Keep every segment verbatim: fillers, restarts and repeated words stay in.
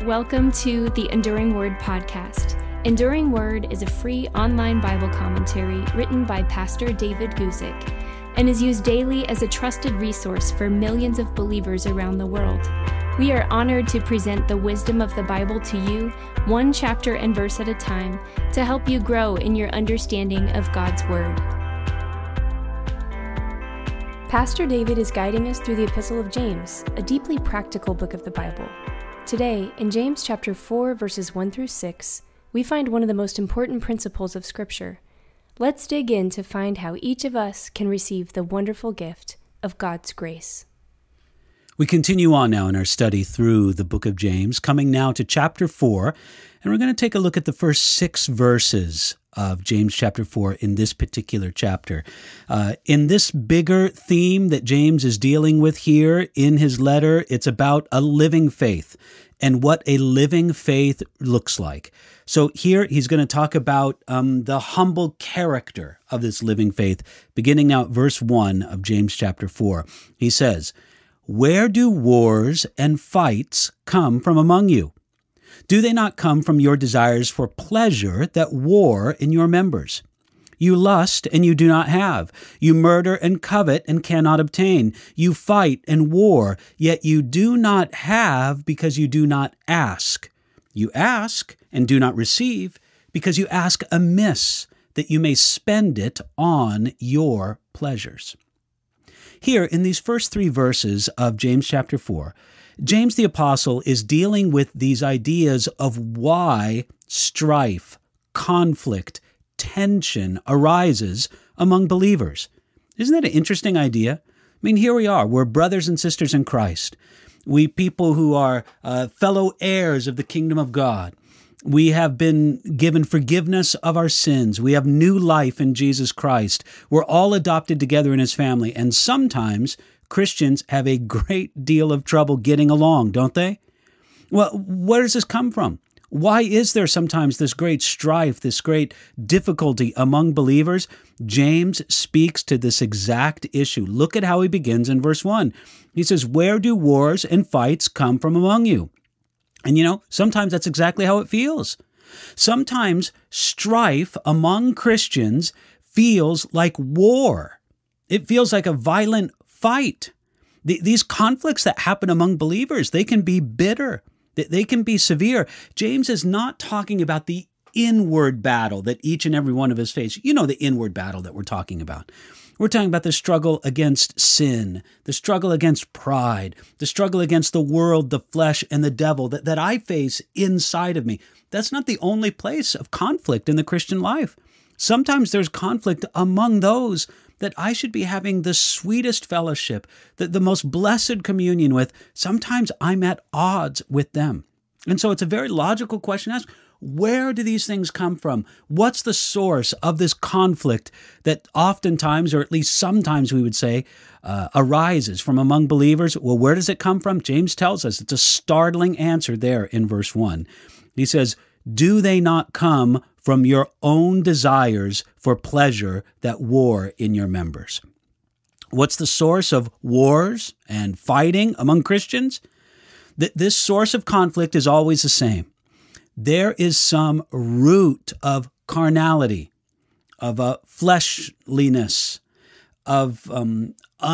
Welcome to the Enduring Word podcast. Enduring Word is a free online Bible commentary written by Pastor David Guzik and is used daily as a trusted resource for millions of believers around the world. We are honored to present the wisdom of the Bible to you, one chapter and verse at a time, to help you grow in your understanding of God's Word. Pastor David is guiding us through the Epistle of James, a deeply practical book of the Bible. Today, in James chapter four, verses one through six, we find one of the most important principles of Scripture. Let's dig in to find how each of us can receive the wonderful gift of God's grace. We continue on now in our study through the book of James, coming now to chapter four, and we're going to take a look at the first six verses of James chapter four in this particular chapter. Uh, in this bigger theme that James is dealing with here in his letter, it's about a living faith and what a living faith looks like. So here he's going to talk about um, the humble character of this living faith, beginning now at verse one of James chapter four. He says, "Where do wars and fights come from among you? Do they not come from your desires for pleasure that war in your members? You lust and you do not have. You murder and covet and cannot obtain. You fight and war, yet you do not have because you do not ask. You ask and do not receive because you ask amiss, that you may spend it on your pleasures." Here, in these first three verses of James chapter four, James the Apostle is dealing with these ideas of why strife, conflict, tension arises among believers. Isn't that an interesting idea? I mean, here we are. We're brothers and sisters in Christ. We people who are uh, fellow heirs of the kingdom of God. We have been given forgiveness of our sins. We have new life in Jesus Christ. We're all adopted together in His family. And sometimes Christians have a great deal of trouble getting along, don't they? Well, where does this come from? Why is there sometimes this great strife, this great difficulty among believers? James speaks to this exact issue. Look at how he begins in verse one. He says, "Where do wars and fights come from among you?" And you know, sometimes that's exactly how it feels. Sometimes strife among Christians feels like war. It feels like a violent fight. The, these conflicts that happen among believers, they can be bitter. They, they can be severe. James is not talking about the inward battle that each and every one of us face. You know the inward battle that we're talking about. We're talking about the struggle against sin, the struggle against pride, the struggle against the world, the flesh, and the devil that, that I face inside of me. That's not the only place of conflict in the Christian life. Sometimes there's conflict among those that I should be having the sweetest fellowship, the, the most blessed communion with. Sometimes I'm at odds with them. And so it's a very logical question to ask. Where do these things come from? What's the source of this conflict that oftentimes, or at least sometimes we would say, uh, arises from among believers? Well, where does it come from? James tells us it's a startling answer there in verse one. He says, "Do they not come from your own desires for pleasure that war in your members?" What's the source of wars and fighting among Christians? Th- this source of conflict is always the same. There is some root of carnality, of a fleshliness, of um,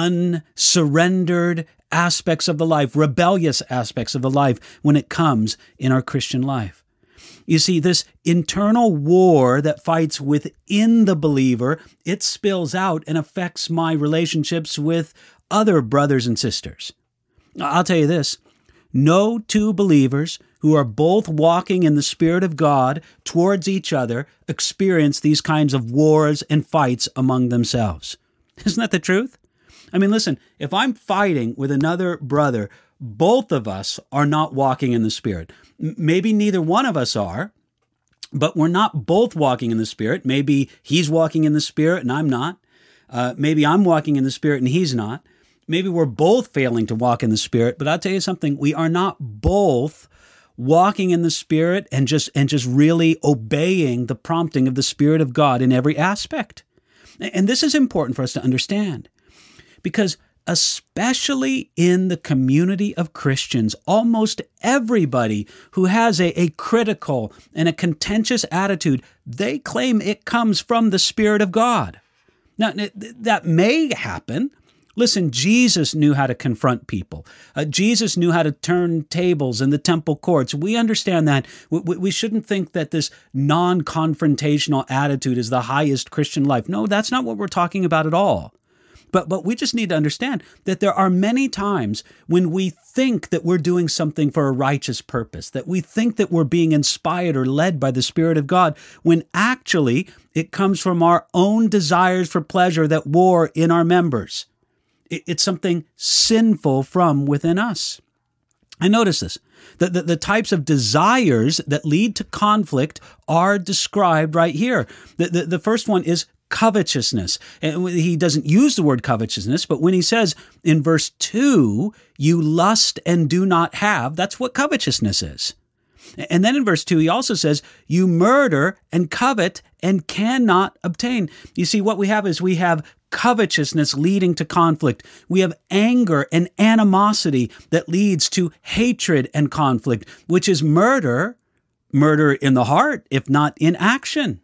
unsurrendered aspects of the life, rebellious aspects of the life when it comes in our Christian life. You see, this internal war that fights within the believer, it spills out and affects my relationships with other brothers and sisters. I'll tell you this. No two believers who are both walking in the Spirit of God towards each other experience these kinds of wars and fights among themselves. Isn't that the truth? I mean, listen, if I'm fighting with another brother, both of us are not walking in the Spirit. M- maybe neither one of us are, but we're not both walking in the Spirit. Maybe he's walking in the Spirit and I'm not. Uh, maybe I'm walking in the Spirit and he's not. Maybe we're both failing to walk in the Spirit, but I'll tell you something, we are not both walking in the Spirit and just and just really obeying the prompting of the Spirit of God in every aspect. And this is important for us to understand because especially in the community of Christians, almost everybody who has a, a critical and a contentious attitude, they claim it comes from the Spirit of God. Now, that may happen. Listen, Jesus knew how to confront people. Uh, Jesus knew how to turn tables in the temple courts. We understand that. We, we shouldn't think that this non-confrontational attitude is the highest Christian life. No, that's not what we're talking about at all. But but we just need to understand that there are many times when we think that we're doing something for a righteous purpose, that we think that we're being inspired or led by the Spirit of God, when actually it comes from our own desires for pleasure that war in our members. It's something sinful from within us. And notice this, the, the, the types of desires that lead to conflict are described right here. The, the, the first one is covetousness. And he doesn't use the word covetousness, but when he says in verse two, you lust and do not have, that's what covetousness is. And then in verse two, he also says, you murder and covet and cannot obtain. You see, what we have is we have covetousness leading to conflict. We have anger and animosity that leads to hatred and conflict, which is murder, murder in the heart, if not in action.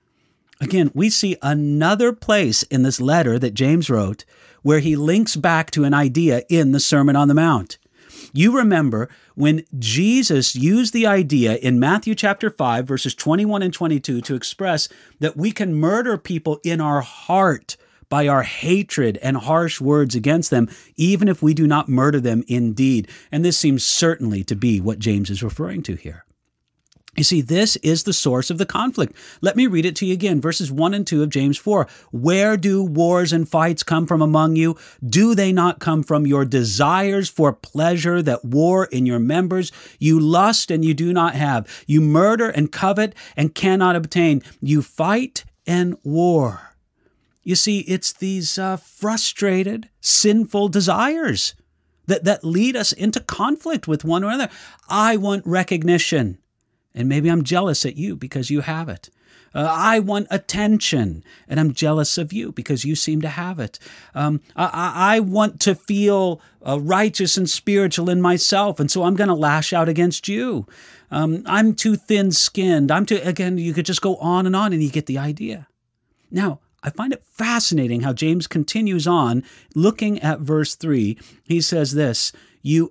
Again, we see another place in this letter that James wrote where he links back to an idea in the Sermon on the Mount. You remember when Jesus used the idea in Matthew chapter five, verses twenty-one and twenty-two to express that we can murder people in our heart by our hatred and harsh words against them, even if we do not murder them in deed. And this seems certainly to be what James is referring to here. You see, this is the source of the conflict. Let me read it to you again, verses one and two of James four. Where do wars and fights come from among you? Do they not come from your desires for pleasure that war in your members? You lust and you do not have. You murder and covet and cannot obtain. You fight and war. You see, it's these uh, frustrated, sinful desires that, that lead us into conflict with one another. I want recognition. And maybe I'm jealous at you because you have it. Uh, I want attention, and I'm jealous of you because you seem to have it. Um, I, I want to feel uh, righteous and spiritual in myself, and so I'm going to lash out against you. Um, I'm too thin-skinned. I'm too, again, you could just go on and on, and you get the idea. Now, I find it fascinating how James continues on looking at verse three. He says this, you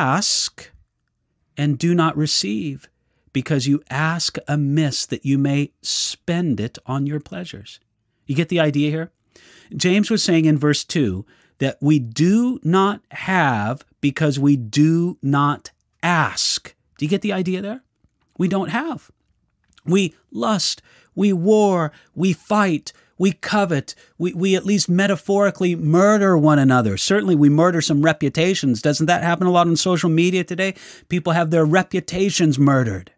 ask and do not receive, because you ask amiss that you may spend it on your pleasures. You get the idea here? James was saying in verse two that we do not have because we do not ask. Do you get the idea there? We don't have. We lust, we war, we fight, we covet, we, we at least metaphorically murder one another. Certainly we murder some reputations. Doesn't that happen a lot on social media today? People have their reputations murdered.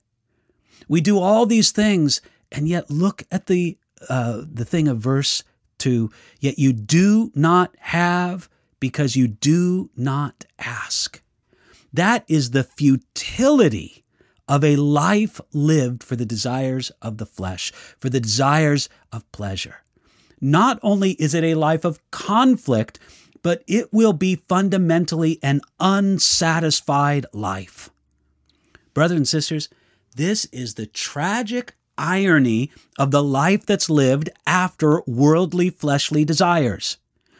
We do all these things, and yet look at the uh, the thing of verse two. Yet you do not have because you do not ask. That is the futility of a life lived for the desires of the flesh, for the desires of pleasure. Not only is it a life of conflict, but it will be fundamentally an unsatisfied life. Brothers and sisters, this is the tragic irony of the life that's lived after worldly fleshly desires.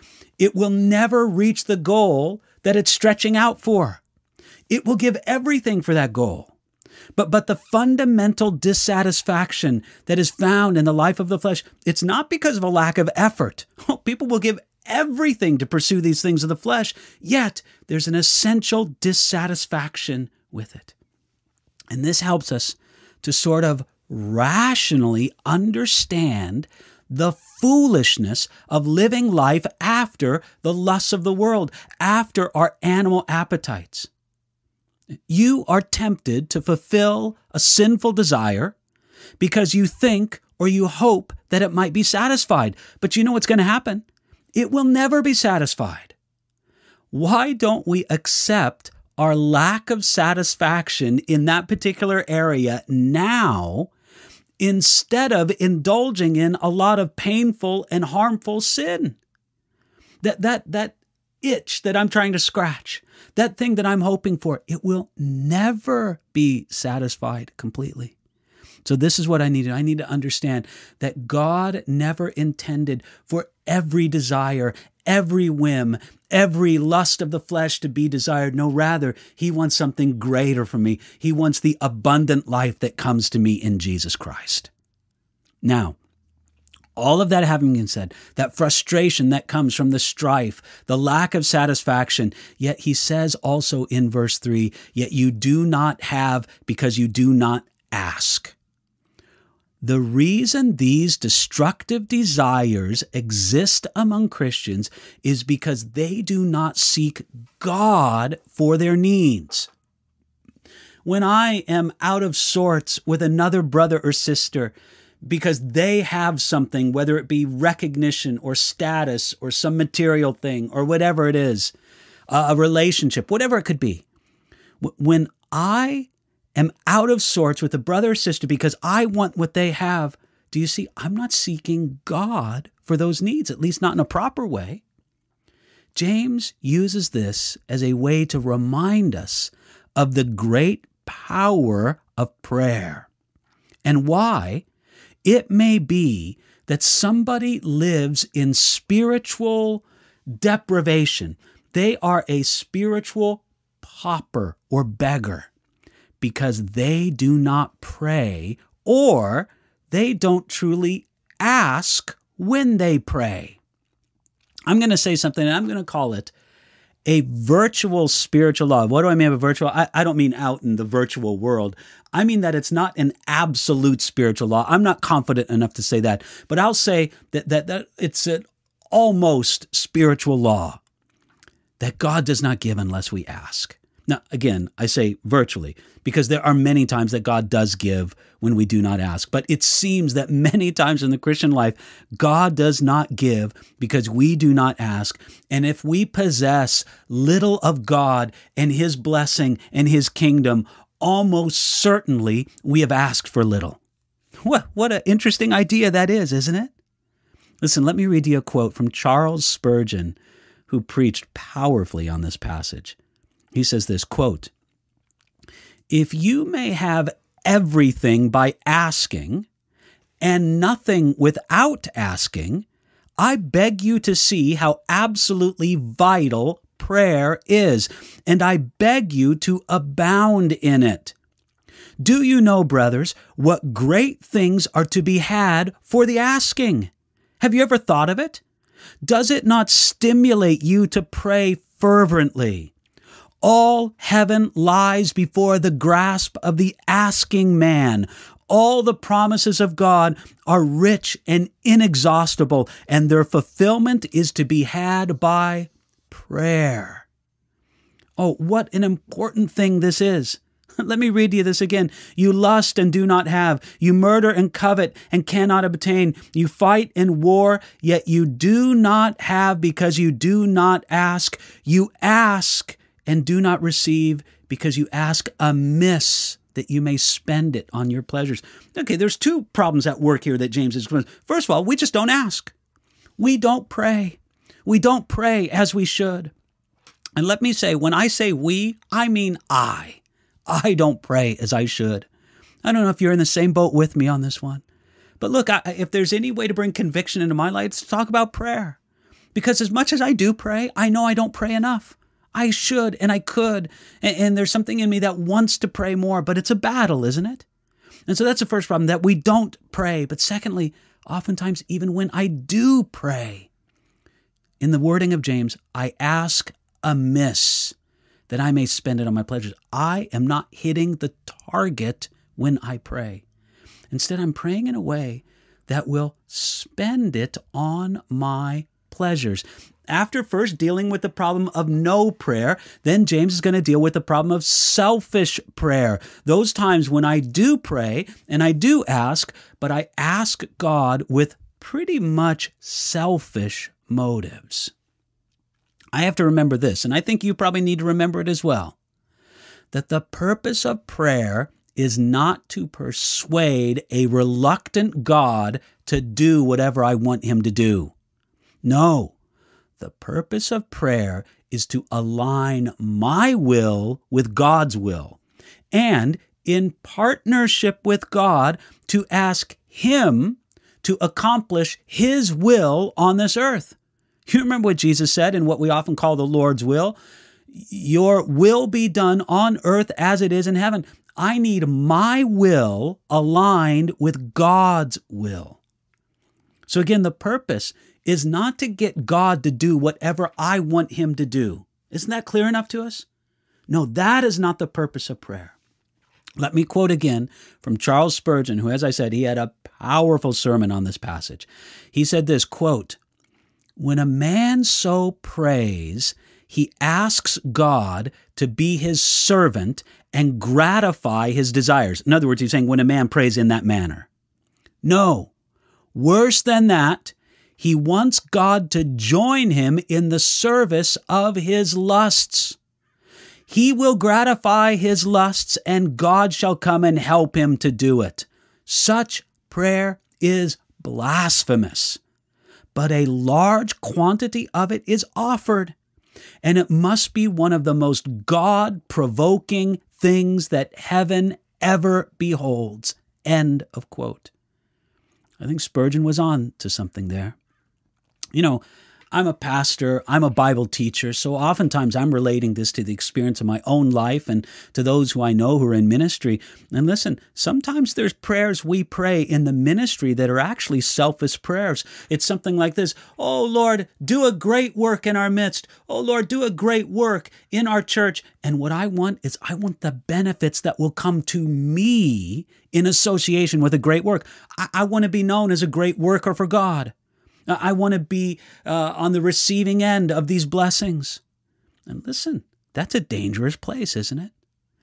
It will never reach the goal that it's stretching out for. It will give everything for that goal. But, but the fundamental dissatisfaction that is found in the life of the flesh, it's not because of a lack of effort. People will give everything to pursue these things of the flesh, yet there's an essential dissatisfaction with it. And this helps us to sort of rationally understand the foolishness of living life after the lusts of the world, after our animal appetites. You are tempted to fulfill a sinful desire because you think or you hope that it might be satisfied. But you know what's going to happen? It will never be satisfied. Why don't we accept our lack of satisfaction in that particular area now, instead of indulging in a lot of painful and harmful sin? That that that itch that I'm trying to scratch, that thing that I'm hoping for, it will never be satisfied completely. So this is what I needed. I need to understand that God never intended for every desire, every whim, every lust of the flesh to be desired. No, rather, he wants something greater for me. He wants the abundant life that comes to me in Jesus Christ. Now, all of that having been said, that frustration that comes from the strife, the lack of satisfaction, yet he says also in verse three, yet you do not have because you do not ask. The reason these destructive desires exist among Christians is because they do not seek God for their needs. When I am out of sorts with another brother or sister because they have something, whether it be recognition or status or some material thing or whatever it is, a relationship, whatever it could be, when I am out of sorts with a brother or sister because I want what they have, do you see, I'm not seeking God for those needs, at least not in a proper way. James uses this as a way to remind us of the great power of prayer and why it may be that somebody lives in spiritual deprivation. They are a spiritual pauper or beggar, because they do not pray or they don't truly ask when they pray. I'm going to say something, and I'm going to call it a virtual spiritual law. What do I mean by virtual? I, I don't mean out in the virtual world. I mean that it's not an absolute spiritual law. I'm not confident enough to say that, but I'll say that, that, that it's an almost spiritual law that God does not give unless we ask. Now, again, I say virtually, because there are many times that God does give when we do not ask. But it seems that many times in the Christian life, God does not give because we do not ask. And if we possess little of God and his blessing and his kingdom, almost certainly we have asked for little. What, what an interesting idea that is, isn't it? Listen, let me read you a quote from Charles Spurgeon, who preached powerfully on this passage. He says this, quote, "If you may have everything by asking and nothing without asking, I beg you to see how absolutely vital prayer is, and I beg you to abound in it. Do you know, brothers, what great things are to be had for the asking? Have you ever thought of it? Does it not stimulate you to pray fervently? All heaven lies before the grasp of the asking man. All the promises of God are rich and inexhaustible, and their fulfillment is to be had by prayer." Oh, what an important thing this is. Let me read you this again. "You lust and do not have. You murder and covet and cannot obtain. You fight and war, yet you do not have because you do not ask. You ask and do not receive because you ask amiss, that you may spend it on your pleasures." Okay, there's two problems at work here that James is going to. First of all, we just don't ask. We don't pray. We don't pray as we should. And let me say, when I say we, I mean I. I don't pray as I should. I don't know if you're in the same boat with me on this one. But look, I, if there's any way to bring conviction into my life, it's to talk about prayer. Because as much as I do pray, I know I don't pray enough. I should and I could, and, and there's something in me that wants to pray more, but it's a battle, isn't it? And so that's the first problem, that we don't pray. But secondly, oftentimes even when I do pray, in the wording of James, I ask amiss, that I may spend it on my pleasures. I am not hitting the target when I pray. Instead, I'm praying in a way that will spend it on my pleasures. After first dealing with the problem of no prayer, then James is going to deal with the problem of selfish prayer. Those times when I do pray and I do ask, but I ask God with pretty much selfish motives. I have to remember this, and I think you probably need to remember it as well, that the purpose of prayer is not to persuade a reluctant God to do whatever I want him to do. No. The purpose of prayer is to align my will with God's will, and in partnership with God to ask Him to accomplish His will on this earth. You remember what Jesus said in what we often call the Lord's will? Your will be done on earth as it is in heaven. I need my will aligned with God's will. So again, the purpose is not to get God to do whatever I want Him to do. Isn't that clear enough to us? No, that is not the purpose of prayer. Let me quote again from Charles Spurgeon, who, as I said, he had a powerful sermon on this passage. He said this, quote, "When a man so prays, he asks God to be his servant and gratify his desires." In other words, he's saying when a man prays in that manner. No, worse than that, he wants God to join him in the service of his lusts. He will gratify his lusts, and God shall come and help him to do it. Such prayer is blasphemous, but a large quantity of it is offered, and it must be one of the most God-provoking things that heaven ever beholds. End of quote. I think Spurgeon was on to something there. You know, I'm a pastor, I'm a Bible teacher, so oftentimes I'm relating this to the experience of my own life and to those who I know who are in ministry. And listen, sometimes there's prayers we pray in the ministry that are actually selfish prayers. It's something like this: "Oh Lord, do a great work in our midst. Oh Lord, do a great work in our church." And what I want is I want the benefits that will come to me in association with a great work. I, I want to be known as a great worker for God. I want to be uh, on the receiving end of these blessings. And listen, that's a dangerous place, isn't it?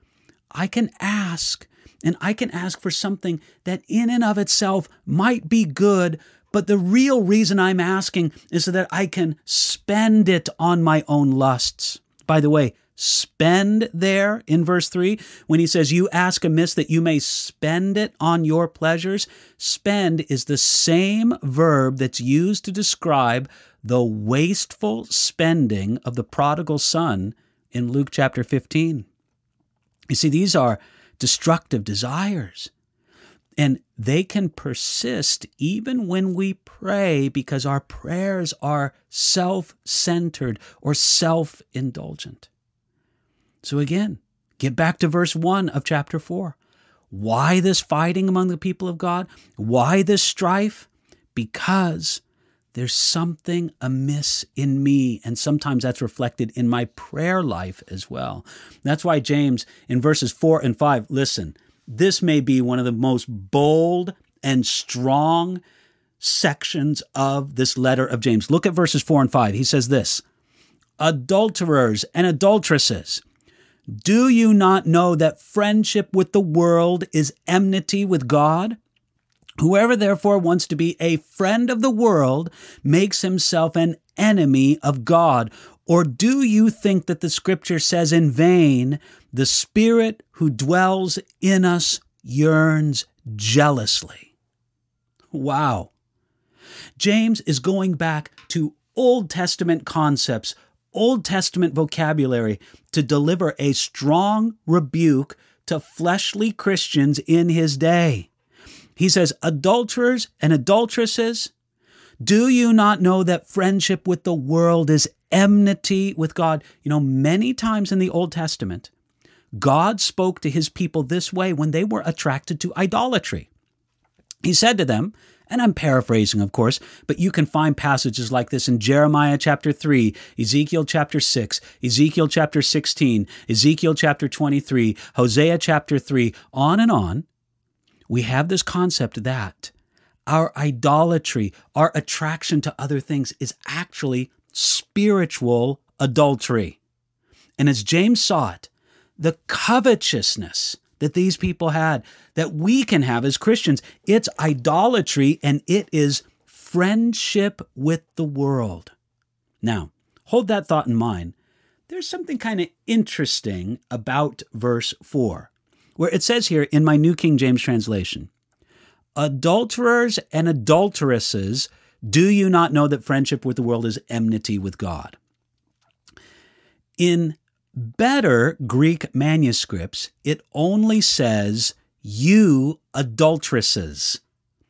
I can ask, and I can ask for something that in and of itself might be good, but the real reason I'm asking is so that I can spend it on my own lusts. By the way, spend there in verse three, when he says, "You ask amiss that you may spend it on your pleasures." Spend is the same verb that's used to describe the wasteful spending of the prodigal son in Luke chapter fifteen. You see, these are destructive desires, and they can persist even when we pray because our prayers are self-centered or self-indulgent. So again, get back to verse one of chapter four. Why this fighting among the people of God? Why this strife? Because there's something amiss in me, and sometimes that's reflected in my prayer life as well. That's why James, in verses four and five, listen, this may be one of the most bold and strong sections of this letter of James. Look at verses four and five. He says this: "Adulterers and adulteresses, do you not know that friendship with the world is enmity with God? Whoever therefore wants to be a friend of the world makes himself an enemy of God. Or do you think that the Scripture says in vain, the Spirit who dwells in us yearns jealously?" Wow. James is going back to Old Testament concepts, Old Testament vocabulary, to deliver a strong rebuke to fleshly Christians in his day. He says, "Adulterers and adulteresses, do you not know that friendship with the world is enmity with God?" You know, many times in the Old Testament, God spoke to his people this way when they were attracted to idolatry. He said to them, and I'm paraphrasing, of course, but you can find passages like this in Jeremiah chapter three, Ezekiel chapter six, Ezekiel chapter sixteen, Ezekiel chapter twenty-three, Hosea chapter three, on and on. We have this concept that our idolatry, our attraction to other things is actually spiritual adultery. And as James saw it, the covetousness that these people had, that we can have as Christians, it's idolatry, and it is friendship with the world. Now, hold that thought in mind. There's something kind of interesting about verse four, where it says here in my New King James translation, "Adulterers and adulteresses Do you not know that friendship with the world is enmity with God? In better Greek manuscripts, it only says, you adulteresses,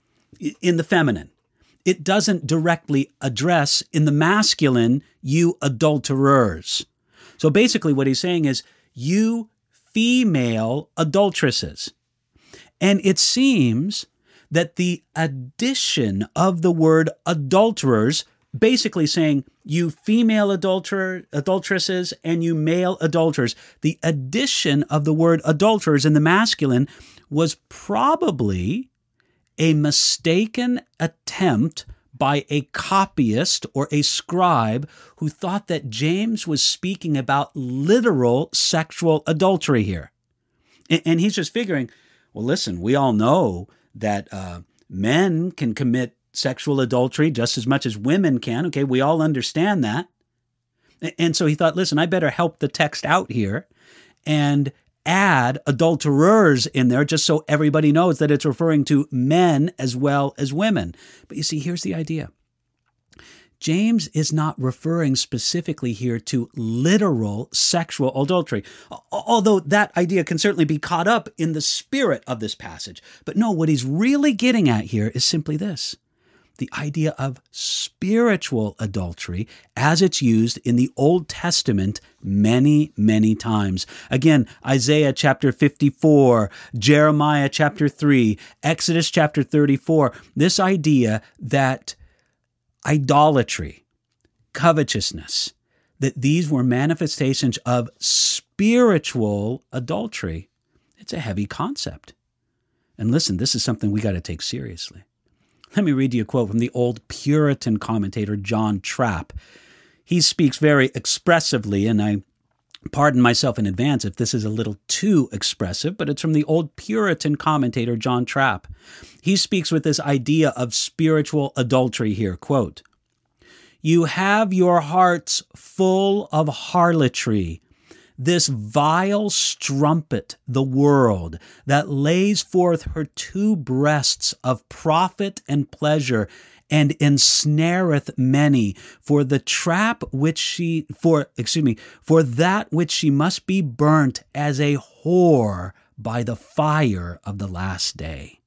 in the feminine. It doesn't directly address in the masculine, you adulterers. So basically what he's saying is, you female adulteresses. And it seems that the addition of the word adulterers, basically saying you female adulterer, adulteresses and you male adulterers, the addition of the word adulterers in the masculine was probably a mistaken attempt by a copyist or a scribe who thought that James was speaking about literal sexual adultery here. And he's just figuring, well, listen, we all know that uh, men can commit sexual adultery just as much as women can. Okay, we all understand that. And so he thought, listen, I better help the text out here and add adulterers in there just so everybody knows that it's referring to men as well as women. But you see, here's the idea. James is not referring specifically here to literal sexual adultery, although that idea can certainly be caught up in the spirit of this passage. But no, what he's really getting at here is simply this: the idea of spiritual adultery as it's used in the Old Testament many, many times. Again, Isaiah chapter fifty-four, Jeremiah chapter three, Exodus chapter thirty-four, this idea that idolatry, covetousness, that these were manifestations of spiritual adultery. It's a heavy concept. And listen, this is something we got to take seriously. Let me read you a quote from the old Puritan commentator John Trapp. He speaks very expressively, and I pardon myself in advance if this is a little too expressive, but it's from the old Puritan commentator John Trapp. He speaks with this idea of spiritual adultery here. Quote, "You have your hearts full of harlotry, this vile strumpet, the world, that lays forth her two breasts of profit and pleasure, and ensnareth many for the trap which she, for, excuse me, for that which she must be burnt as a whore by the fire of the last day."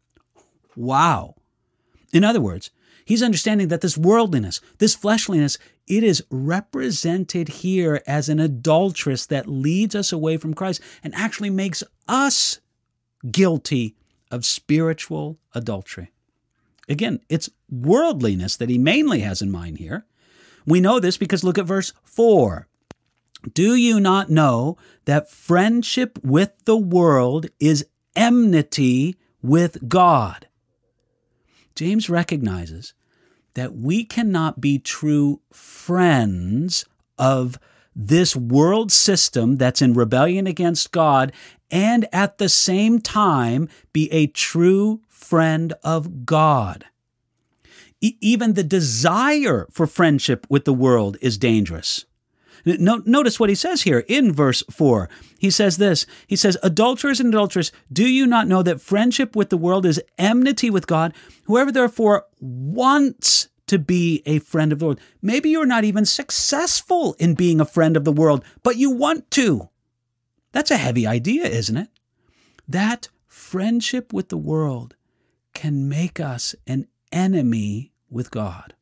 Wow. In other words, he's understanding that this worldliness, this fleshliness, it is represented here as an adulteress that leads us away from Christ and actually makes us guilty of spiritual adultery. Again, it's worldliness that he mainly has in mind here. We know this because look at verse four. "Do you not know that friendship with the world is enmity with God?" James recognizes that we cannot be true friends of this world system that's in rebellion against God and at the same time be a true friend of God. E- even the desire for friendship with the world is dangerous. No, notice what he says here in verse four. He says this, he says, "Adulterers and adulteresses, do you not know that friendship with the world is enmity with God? Whoever therefore wants to be a friend of the world," maybe you're not even successful in being a friend of the world, but you want to. That's a heavy idea, isn't it? That friendship with the world can make us an enemy with God.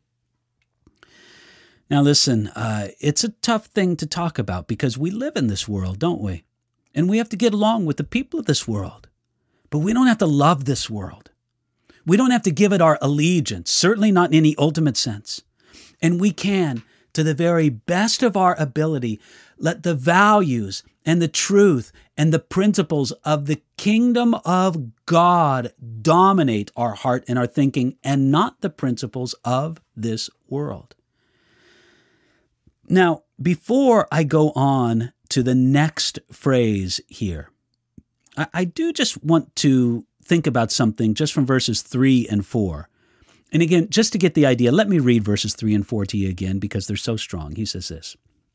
Now listen, uh, it's a tough thing to talk about because we live in this world, don't we? And we have to get along with the people of this world. But we don't have to love this world. We don't have to give it our allegiance, certainly not in any ultimate sense. And we can, to the very best of our ability, let the values and the truth and the principles of the kingdom of God dominate our heart and our thinking, and not the principles of this world. Now, before I go on to the next phrase here, I, I do just want to think about something just from verses three and four. And again, just to get the idea, let me read verses three and four to you again because they're so strong. He says this,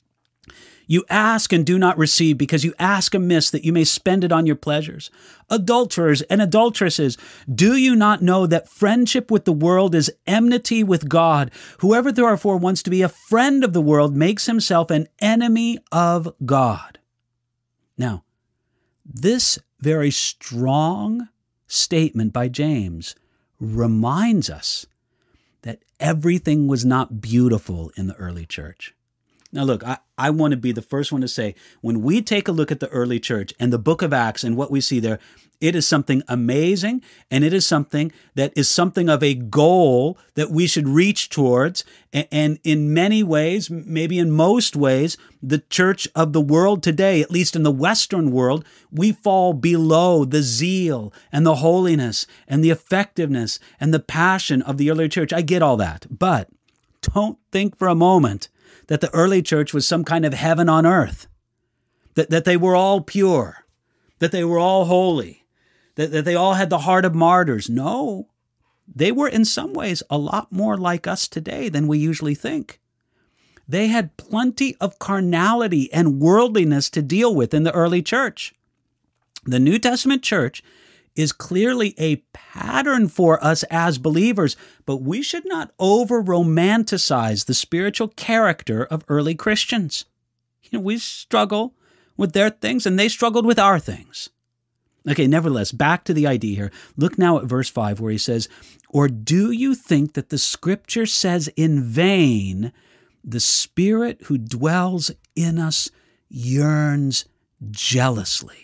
You ask and do not receive because you ask amiss that you may spend it on your pleasures. Adulterers and adulteresses, do you not know that friendship with the world is enmity with God? Whoever therefore wants to be a friend of the world makes himself an enemy of God. Now, this very strong statement by James reminds us that everything was not beautiful in the early church. Now, look, I, I want to be the first one to say, when we take a look at the early church and the book of Acts and what we see there, it is something amazing, and it is something that is something of a goal that we should reach towards. And, and in many ways, maybe in most ways, the church of the world today, at least in the Western world, we fall below the zeal and the holiness and the effectiveness and the passion of the early church. I get all that, but don't think for a moment that the early church was some kind of heaven on earth, that, that they were all pure, that they were all holy, that, that they all had the heart of martyrs. No, they were in some ways a lot more like us today than we usually think. They had plenty of carnality and worldliness to deal with in the early church. The New Testament church is clearly a pattern for us as believers, but we should not over-romanticize the spiritual character of early Christians. You know, we struggle with their things, and they struggled with our things. Okay, nevertheless, back to the idea here. Look now at verse five where he says, "Or do you think that the Scripture says in vain, the Spirit who dwells in us yearns jealously?"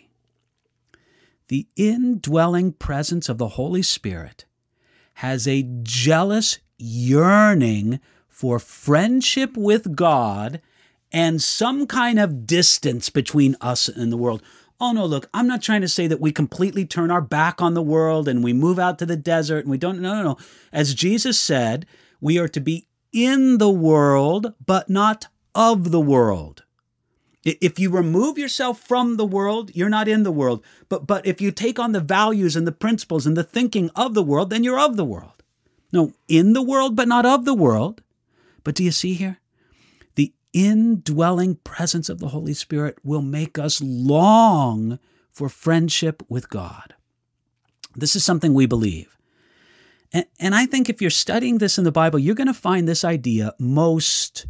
The indwelling presence of the Holy Spirit has a jealous yearning for friendship with God and some kind of distance between us and the world. Oh, no, look, I'm not trying to say that we completely turn our back on the world and we move out to the desert and we don't, no, no, no. As Jesus said, we are to be in the world, but not of the world. If you remove yourself from the world, you're not in the world. But but if you take on the values and the principles and the thinking of the world, then you're of the world. No, in the world, but not of the world. But do you see here? The indwelling presence of the Holy Spirit will make us long for friendship with God. This is something we believe. And, and I think if you're studying this in the Bible, you're going to find this idea most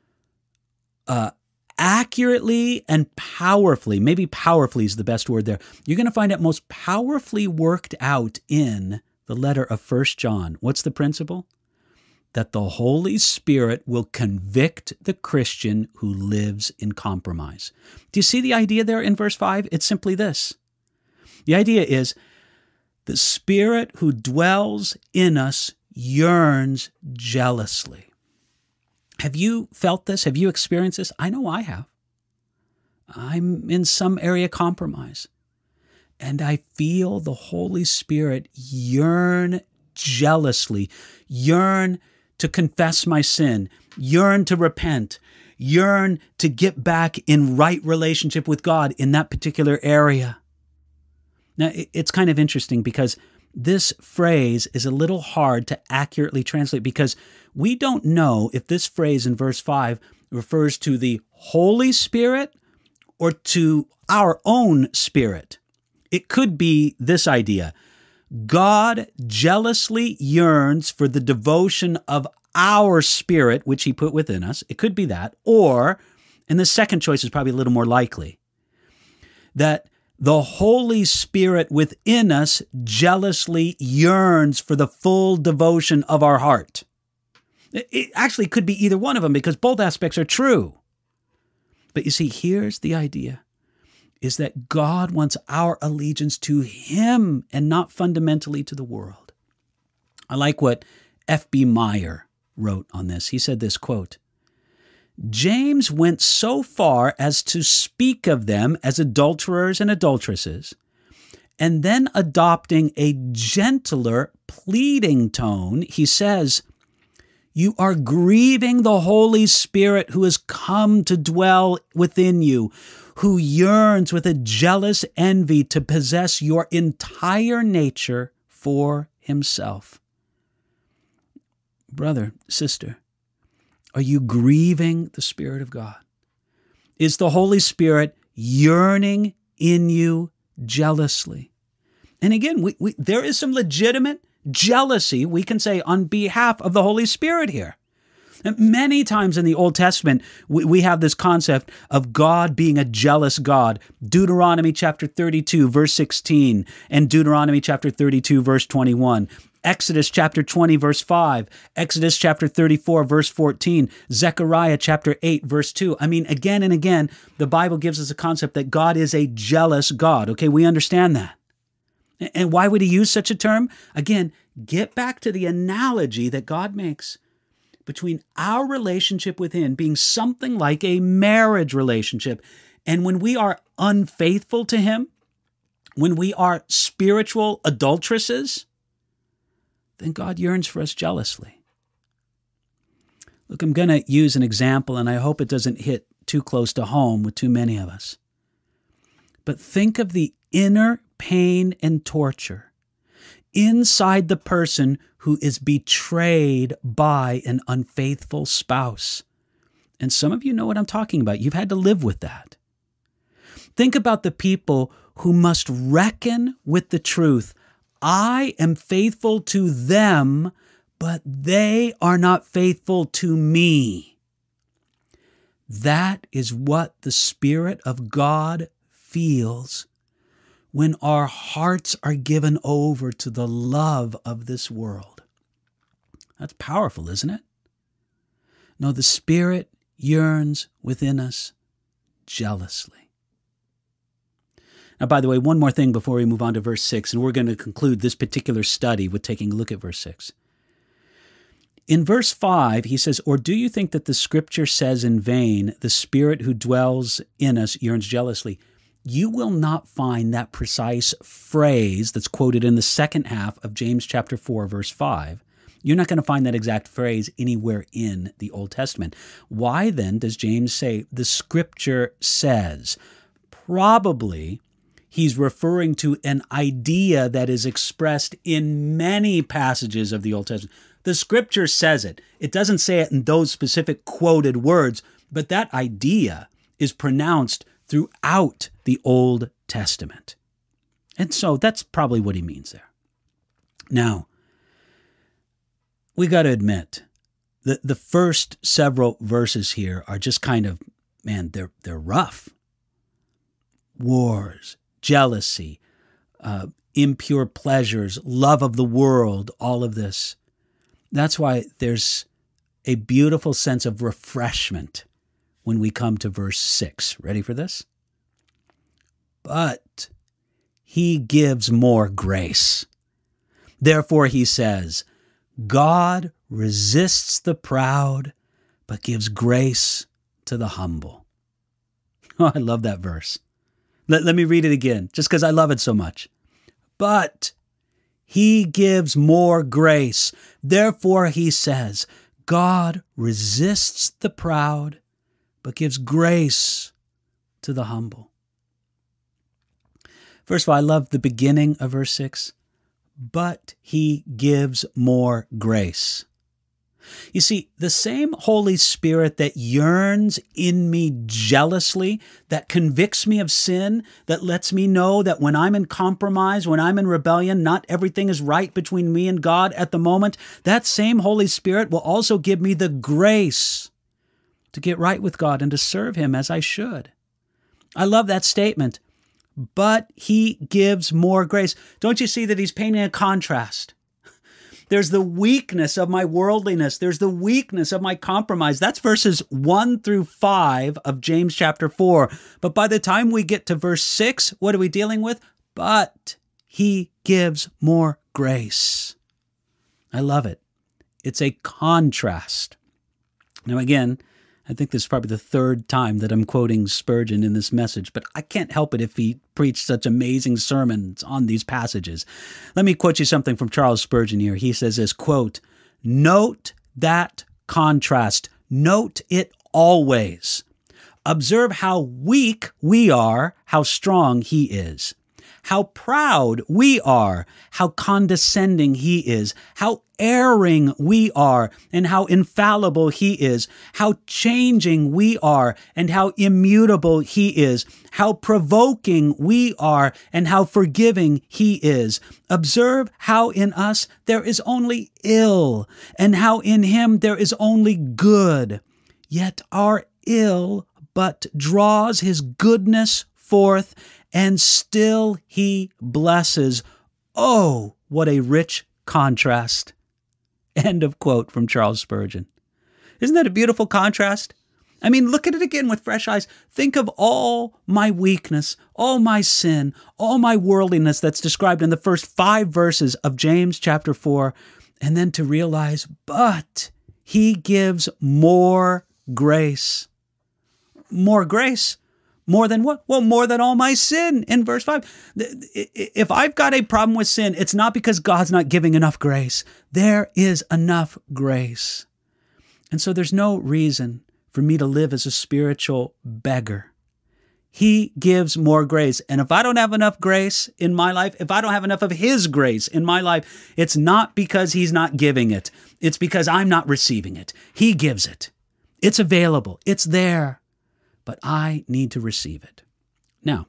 uh accurately and powerfully, maybe powerfully is the best word there. You're going to find it most powerfully worked out in the letter of First John. What's the principle? That the Holy Spirit will convict the Christian who lives in compromise. Do you see the idea there in verse five? It's simply this. The idea is the Spirit who dwells in us yearns jealously. Have you felt this? Have you experienced this? I know I have. I'm in some area compromise, and I feel the Holy Spirit yearn jealously, yearn to confess my sin, yearn to repent, yearn to get back in right relationship with God in that particular area. Now, it's kind of interesting because this phrase is a little hard to accurately translate because we don't know if this phrase in verse five refers to the Holy Spirit or to our own spirit. It could be this idea. God jealously yearns for the devotion of our spirit, which he put within us. It could be that. Or, and the second choice is probably a little more likely, that the Holy Spirit within us jealously yearns for the full devotion of our heart. It actually could be either one of them because both aspects are true. But you see, here's the idea, is that God wants our allegiance to him and not fundamentally to the world. I like what F B Meyer wrote on this. He said this, quote, "James went so far as to speak of them as adulterers and adulteresses, and then adopting a gentler, pleading tone, he says, 'You are grieving the Holy Spirit who has come to dwell within you, who yearns with a jealous envy to possess your entire nature for himself.'" Brother, sister, are you grieving the Spirit of God? Is the Holy Spirit yearning in you jealously? And again, we, we, there is some legitimate jealousy, we can say, on behalf of the Holy Spirit here. And many times in the Old Testament, we, we have this concept of God being a jealous God. Deuteronomy chapter thirty-two, verse sixteen, and Deuteronomy chapter thirty-two, verse twenty-one. Exodus chapter twenty, verse five, Exodus chapter thirty-four, verse fourteen, Zechariah chapter eight, verse two. I mean, again and again, the Bible gives us a concept that God is a jealous God. Okay, we understand that. And why would he use such a term? Again, get back to the analogy that God makes between our relationship with him being something like a marriage relationship. And when we are unfaithful to him, when we are spiritual adulteresses, then God yearns for us jealously. Look, I'm going to use an example, and I hope it doesn't hit too close to home with too many of us. But think of the inner pain and torture inside the person who is betrayed by an unfaithful spouse. And some of you know what I'm talking about. You've had to live with that. Think about the people who must reckon with the truth. I am faithful to them, but they are not faithful to me. That is what the Spirit of God feels when our hearts are given over to the love of this world. That's powerful, isn't it? No, the Spirit yearns within us jealously. Now, by the way, one more thing before we move on to verse six, and we're going to conclude this particular study with taking a look at verse six. In verse five, he says, "Or do you think that the Scripture says in vain, the Spirit who dwells in us yearns jealously?" You will not find that precise phrase that's quoted in the second half of James chapter four, verse five. You're not going to find that exact phrase anywhere in the Old Testament. Why then does James say the Scripture says? Probably he's referring to an idea that is expressed in many passages of the Old Testament. The Scripture says it. It doesn't say it in those specific quoted words, but that idea is pronounced throughout the Old Testament. And so that's probably what he means there. Now, we got to admit that the first several verses here are just kind of, man, they're they're rough. Wars, jealousy, uh, impure pleasures, love of the world, all of this. That's why there's a beautiful sense of refreshment when we come to verse six. Ready for this? But he gives more grace. Therefore, he says, God resists the proud, but gives grace to the humble. Oh, I love that verse. Let, let me read it again, just because I love it so much. But he gives more grace. Therefore, he says, God resists the proud, but gives grace to the humble. First of all, I love the beginning of verse six. But he gives more grace. You see, the same Holy Spirit that yearns in me jealously, that convicts me of sin, that lets me know that when I'm in compromise, when I'm in rebellion, not everything is right between me and God at the moment, that same Holy Spirit will also give me the grace to get right with God and to serve him as I should. I love that statement. But he gives more grace. Don't you see that he's painting a contrast? There's the weakness of my worldliness. There's the weakness of my compromise. That's verses one through five of James chapter four. But by the time we get to verse six, what are we dealing with? But he gives more grace. I love it. It's a contrast. Now again, I think this is probably the third time that I'm quoting Spurgeon in this message, but I can't help it if he preached such amazing sermons on these passages. Let me quote you something from Charles Spurgeon here. He says this, quote, "Note that contrast. Note it always. Observe how weak we are, how strong he is. how proud we are, how condescending he is, how erring we are, and how infallible he is, how changing we are, and how immutable he is, how provoking we are, and how forgiving he is. Observe how in us there is only ill, and how in him there is only good. Yet our ill but draws his goodness forth, and still he blesses. Oh, what a rich contrast. End of quote from Charles Spurgeon. Isn't that a beautiful contrast? I mean, look at it again with fresh eyes. Think of all my weakness, all my sin, all my worldliness that's described in the first five verses of James chapter four, and then to realize, but he gives more grace. More grace. More than what? Well, more than all my sin in verse five. If I've got a problem with sin, it's not because God's not giving enough grace. There is enough grace. And so there's no reason for me to live as a spiritual beggar. He gives more grace. And if I don't have enough grace in my life, if I don't have enough of his grace in my life, it's not because he's not giving it. It's because I'm not receiving it. He gives it. It's available. It's there. But I need to receive it. Now,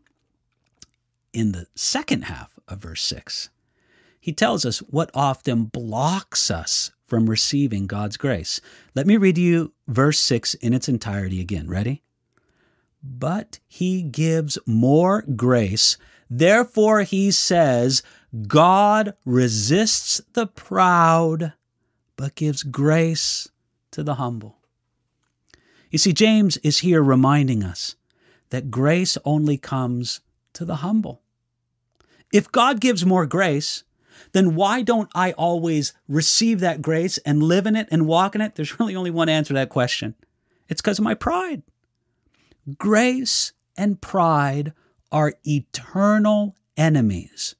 in the second half of verse six, he tells us what often blocks us from receiving God's grace. Let me read you verse six in its entirety again. Ready? But he gives more grace. Therefore, he says, God resists the proud, but gives grace to the humble. You see, James is here reminding us that grace only comes to the humble. If God gives more grace, then why don't I always receive that grace and live in it and walk in it? There's really only one answer to that question. It's because of my pride. Grace and pride are eternal enemies.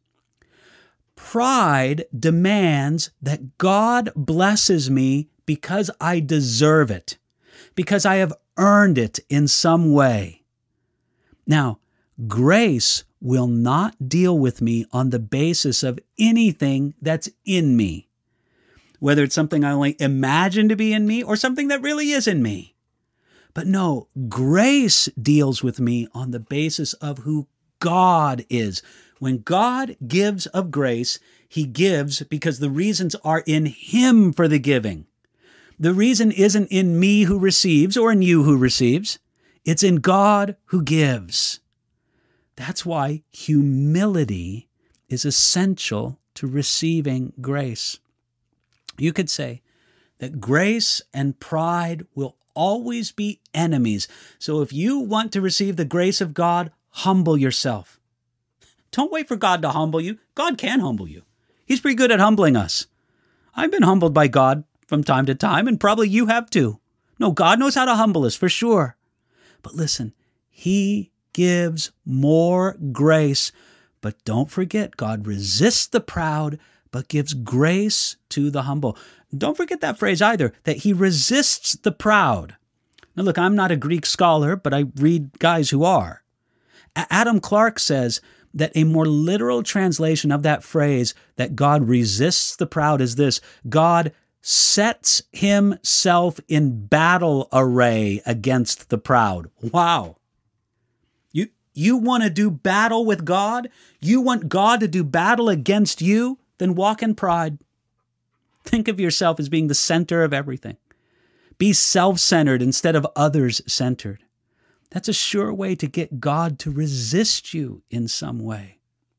Pride demands that God blesses me because I deserve it, because I have earned it in some way. Now, grace will not deal with me on the basis of anything that's in me, whether it's something I only imagine to be in me or something that really is in me. But no, grace deals with me on the basis of who God is. When God gives of grace, he gives because the reasons are in him for the giving. The reason isn't in me who receives or in you who receives. It's in God who gives. That's why humility is essential to receiving grace. You could say that grace and pride will always be enemies. So if you want to receive the grace of God, humble yourself. Don't wait for God to humble you. God can humble you. He's pretty good at humbling us. I've been humbled by God from time to time, and probably you have too. No, God knows how to humble us for sure. But listen, he gives more grace. But don't forget, God resists the proud, but gives grace to the humble. Don't forget that phrase either, that he resists the proud. Now look, I'm not a Greek scholar, but I read guys who are. Adam Clarke says that a more literal translation of that phrase, that God resists the proud, is this: God sets himself in battle array against the proud. Wow. You, you want to do battle with God? You want God to do battle against you? Then walk in pride. Think of yourself as being the center of everything. Be self-centered instead of others-centered. That's a sure way to get God to resist you in some way.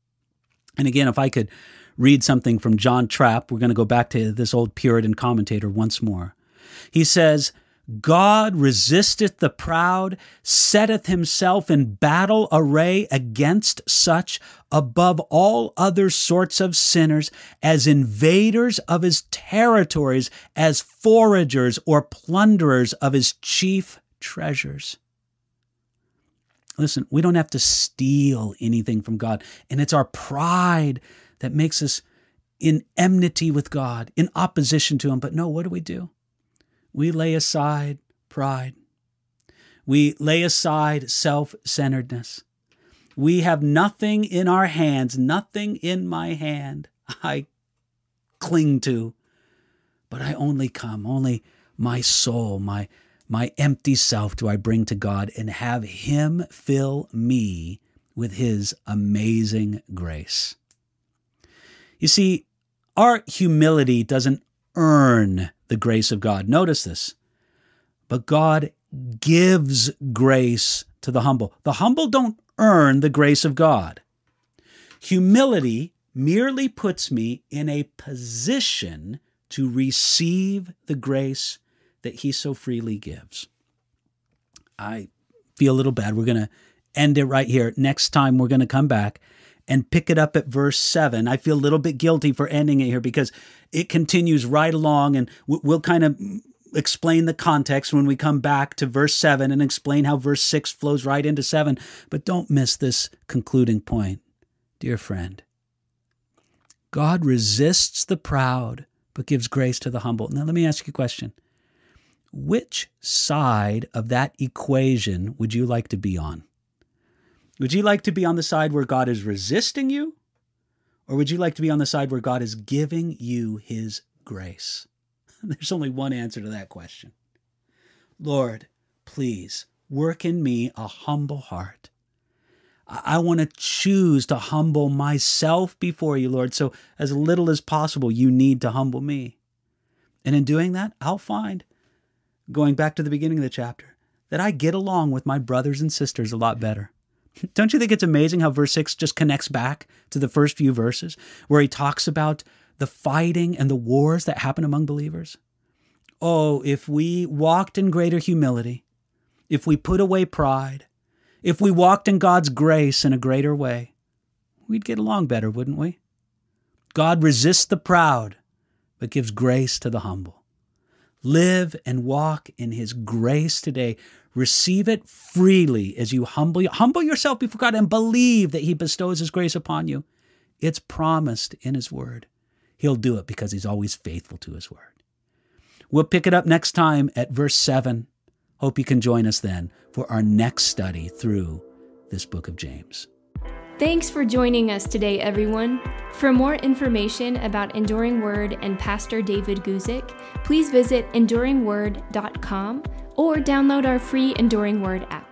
And again, if I could read something from John Trapp, we're going to go back to this old Puritan commentator once more. He says, God resisteth the proud, setteth himself in battle array against such, above all other sorts of sinners, as invaders of his territories, as foragers or plunderers of his chief treasures. Listen, we don't have to steal anything from God, and it's our pride that makes us in enmity with God, in opposition to him. But no, what do we do? We lay aside pride. We lay aside self-centeredness. We have nothing in our hands, nothing in my hand I cling to, but I only come, only my soul, my my empty self do I bring to God and have him fill me with his amazing grace. You see, our humility doesn't earn the grace of God. Notice this. But God gives grace to the humble. The humble don't earn the grace of God. Humility merely puts me in a position to receive the grace that he so freely gives. I feel a little bad. We're going to end it right here. Next time, we're going to come back and pick it up at verse seven. I feel a little bit guilty for ending it here because it continues right along, and we'll kind of explain the context when we come back to verse seven and explain how verse six flows right into seven. But don't miss this concluding point, dear friend. God resists the proud, but gives grace to the humble. Now, let me ask you a question. Which side of that equation would you like to be on? Would you like to be on the side where God is resisting you? Or would you like to be on the side where God is giving you his grace? There's only one answer to that question. Lord, please work in me a humble heart. I want to choose to humble myself before you, Lord. So as little as possible, you need to humble me. And in doing that, I'll find, going back to the beginning of the chapter, that I get along with my brothers and sisters a lot better. Don't you think it's amazing how verse six just connects back to the first few verses where he talks about the fighting and the wars that happen among believers? Oh, if we walked in greater humility, if we put away pride, if we walked in God's grace in a greater way, we'd get along better, wouldn't we? God resists the proud, but gives grace to the humble. Live and walk in his grace today. Receive it freely as you humble, humble yourself before God and believe that he bestows his grace upon you. It's promised in his word. He'll do it because he's always faithful to his word. We'll pick it up next time at verse seven. Hope you can join us then for our next study through this book of James. Thanks for joining us today, everyone. For more information about Enduring Word and Pastor David Guzik, please visit enduring word dot com or download our free Enduring Word app.